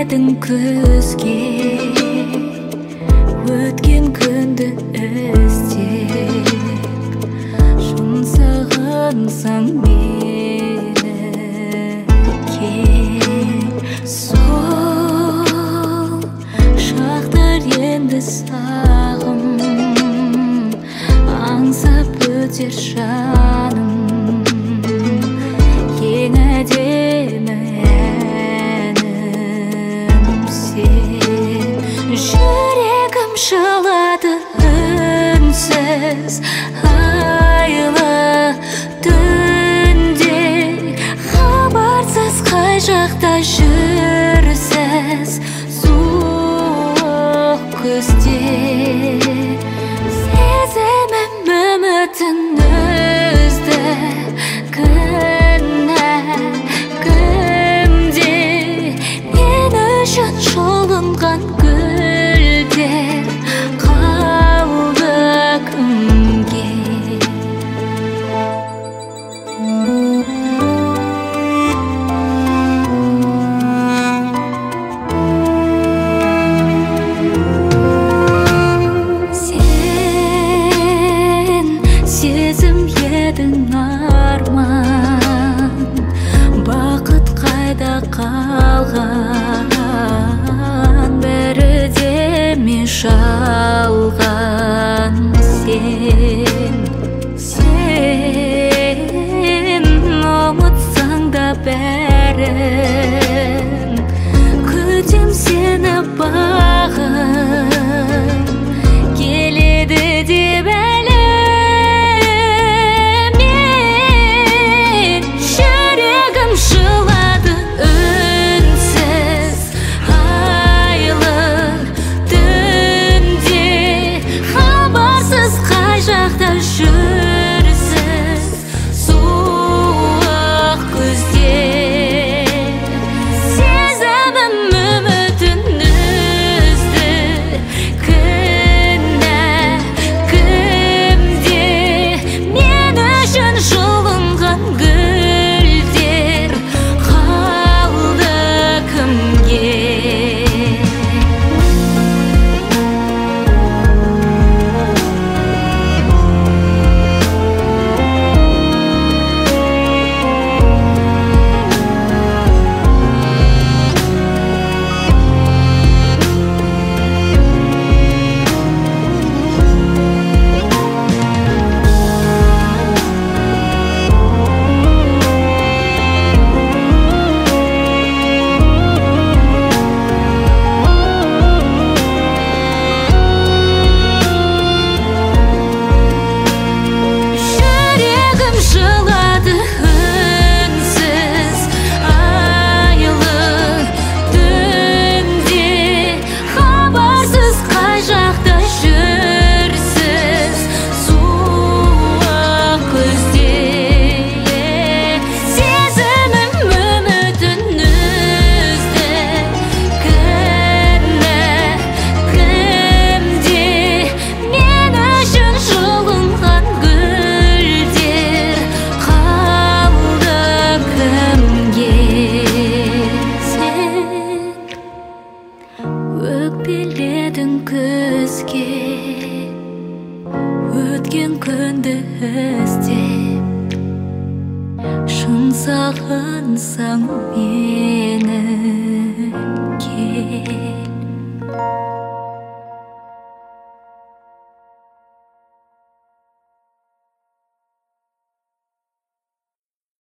едің күзге, өткен күнді іздеп, шын сағынсаң мені кел. Сол шақтар енді сағым аңсап өтер жаным. Ең әдемі әнім сен. Жүрегім жылады үнсіз айлы түнде, хабарсыз қай жақта жүрсіз суық күзде. Сезімім үмітін үзді, кінә кімде? Мен үшін жұлынған гүлдер қалды кімге? Сезім едің арман, бақыт қайда қалған? Бәрі де ме жалған? Сен ұмытсаң да бәрін, күтем сені бағым келеді деп әлі. Жылады үнсіз айлы түнде, хабарсыз қай жақта жүрсіз суық күзде. Сезімім үмітін үзді, кінә кімде? Мен үшін жұлынған гүлдер қалды кімге? Жылады үнсіз айлы түнде, хабарсыз қай жақта жүрсіз суық күзде. Сезімім үмітін үзді, кінә кімде? Мен үшін жұлынған гүлдер қалды кімге? Сен өкпеледің күзге, өткен күнді іздеп, шын сағынсаң мені кел.